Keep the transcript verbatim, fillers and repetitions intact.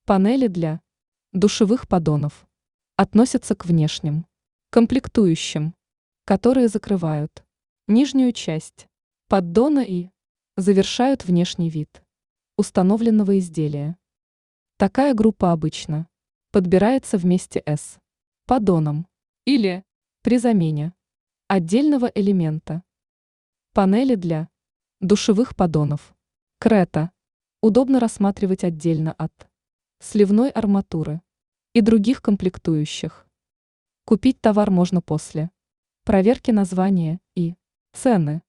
Панели для душевых поддонов относятся к внешним комплектующим, которые закрывают нижнюю часть поддона и завершают внешний вид установленного изделия. Такая группа обычно подбирается вместе с поддоном или при замене отдельного элемента. Панели для душевых поддонов Крета удобно рассматривать отдельно от сливной арматуры и других комплектующих. Купить товар можно после проверки названия и цены.